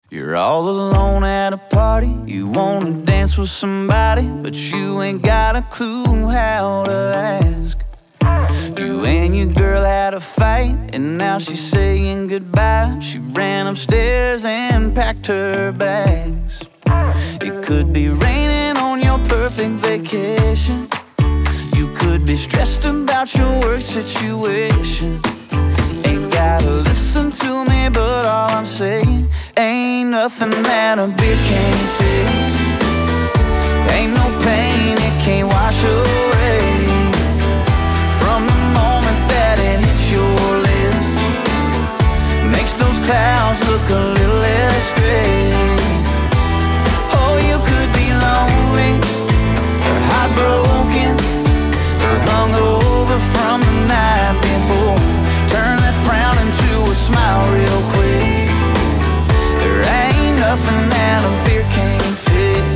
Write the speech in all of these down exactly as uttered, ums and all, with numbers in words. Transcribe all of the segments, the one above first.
You're all alone at a party, you wanna dance with somebody, but you ain't got a clue how to ask. You and your girl had a fight, and now she's saying goodbye. She ran upstairs and packed her bags. It could be raining on your perfect vacation. You could be stressed about your work situation. Ain't gotta listen to me, but all I'm saying, ain't nothing that a beer can't fix. Ain't no pain it can't wash away. From the moment that it hits your lips, makes those clouds look a little less gray. Oh, you could be lonely, or heartbroken, or hungover from the night before. Turn that frown into a smile real quick. There ain't nothing that a beer can't fix.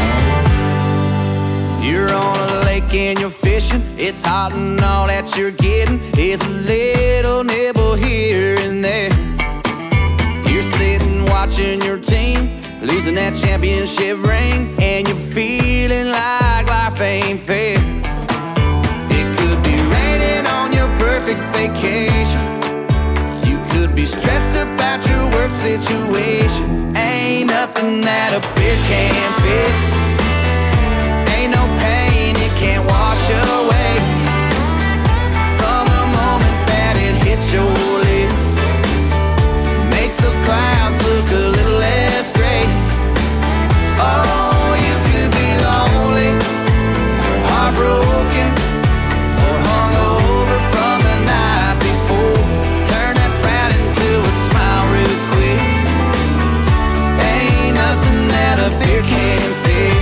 You're on a lake and you're fishing. It's hot and all that you're getting is a little nibble here and there. You're sitting watching your team losing that championship ring, and you're feeling like life ain't fair. It could be raining on your perfect vacation. You could be stressed about your work situation. Ain't nothing that a beer can't fix. Ain't no pain it can't wash away. From the moment that it hits your lips, makes those clouds look a little less gray. Oh, you could be lonely, or heartbroken, or hungover from the night before. Turn that frown into a smile real quick. Ain't nothing that a beer can't fix.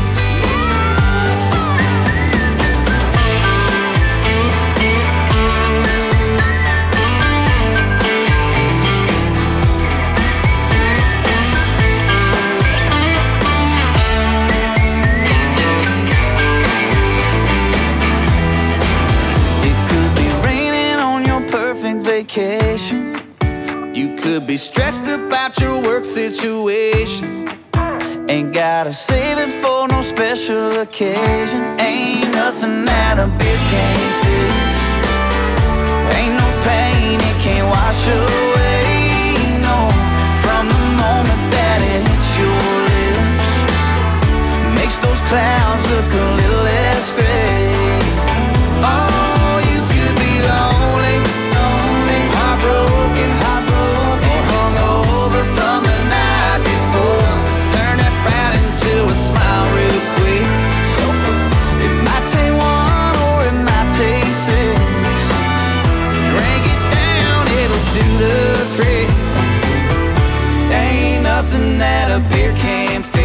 Vacation. You could be stressed about your work situation. Ain't gotta save it for no special occasion. Ain't nothing that a beer can't fix. Ain't no pain it can't wash away. No, from the moment that it hits your lips, makes those clouds look a little less gray. Oh, you could be lonely, heartbroken, heartbroken, or hungover from the night before. Turn that frown into a smile real quick. It might take one or it might take six. Drink it down, it'll do the trick. Ain't nothing that a beer can't fix.